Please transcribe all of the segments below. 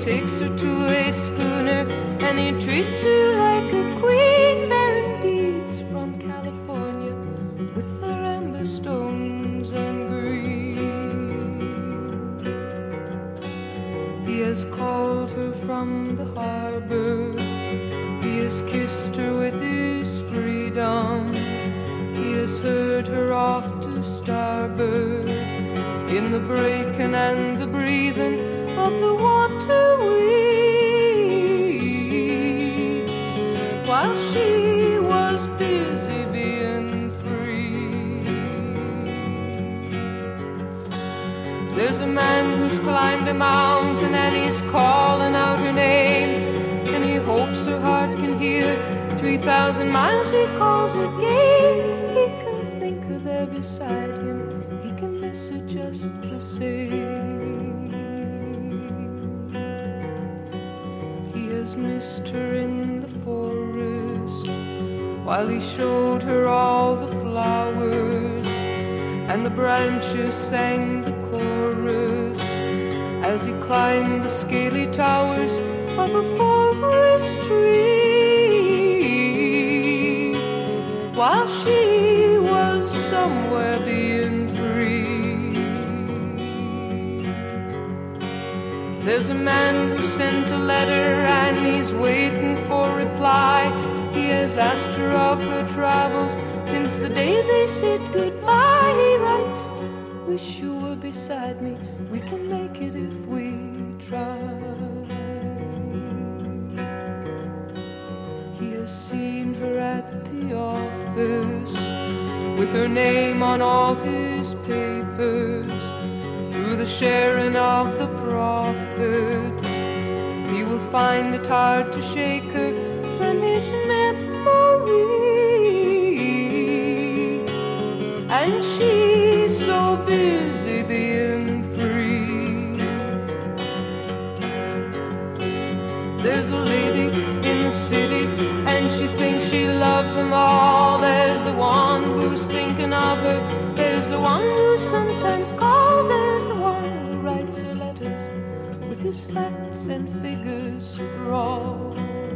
takes her to a schooner, and he treats her like a queen, bearing beads from California with their amber stones and green. He has called her from the harbor, he has kissed her with his freedom, he has heard her off to starboard in the breaking and the breathing of the water weeds, while she was busy being free. There's a man who's climbed a mountain and he's calling out her name, and he hopes her heart can hear. 3,000 miles he calls again. He can think her there beside him, he can miss her just the same. He has missed her in the forest while he showed her all the flowers, and the branches sang the chorus as he climbed the scaly towers of a forest tree, while she was somewhere being free. There's a man who sent a letter and he's waiting for reply. He has asked her of her travels since the day they said goodbye. He writes, wish you were beside me, we can make it if we try. He has seen her at the office with her name on all his papers. Through the sharing of the profits, he will find it hard to shake her from his memory. And she's so busy being free. There's a lady in the city and she thinks she loves them all. There's the one who's thinking of her, there's the one who sometimes calls, there's the one who writes her letters with his facts and figures scrawled.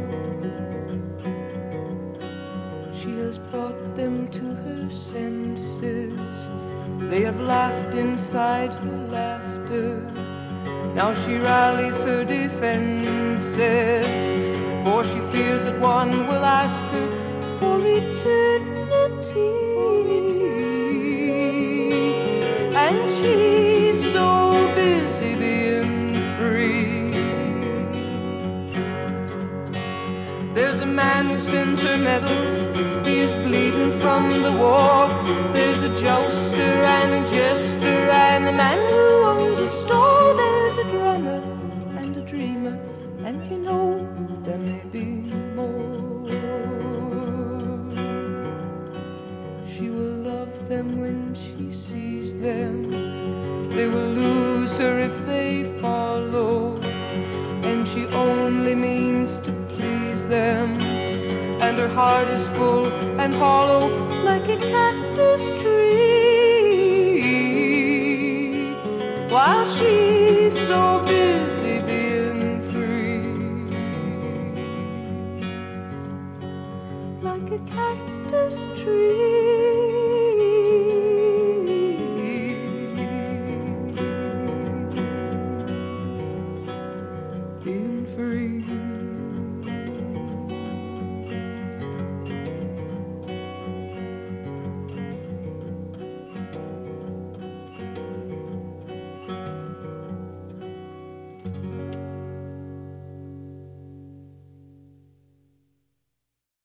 She has brought them to her senses, they have laughed inside her laughter. Now she rallies her defenses, for she fears that one will ask her for eternity. And she's so busy being free. There's a man who sends her medals, he's bleeding from the war. There's a jouster and a jester and a man who owns a store. There's a drummer and a dreamer, and you know there may be more. She will love them when she sees them, they will lose her if they follow, and she only means to please them, and her heart is full and hollow like a cactus tree, while she's so busy being free. Like a cactus tree, being free.